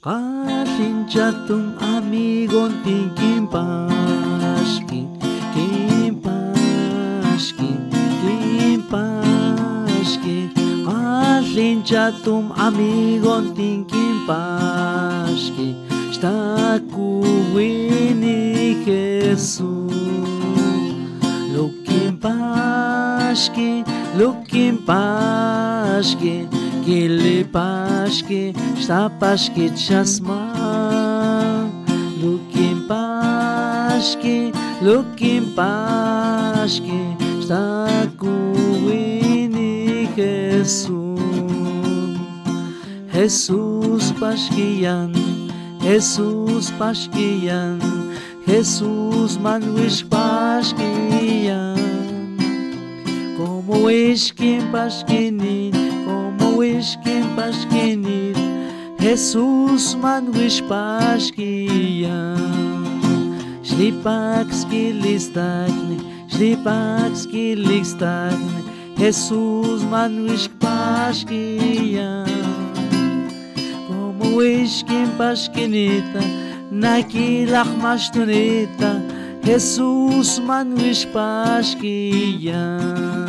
Qalinchatum amigon tinkin pashki, Qalinchatum amigon tinkin pashki, Shtakuwini Jesús. Lukin pashki, Kili pashki, Shta pashki chasma. Lukin pashki, Shtakuwini Jesús. Jesús pashkiyan, Jesús manwish pashkiyan. Como wishkin pashkinit, Jesús manwish pashkiyan. Shlipak skilistakne, Jesús manwish pashkiyan. Como wishkin pashkinita, nakilach mashtunita, Jesús manwish pashkiyan.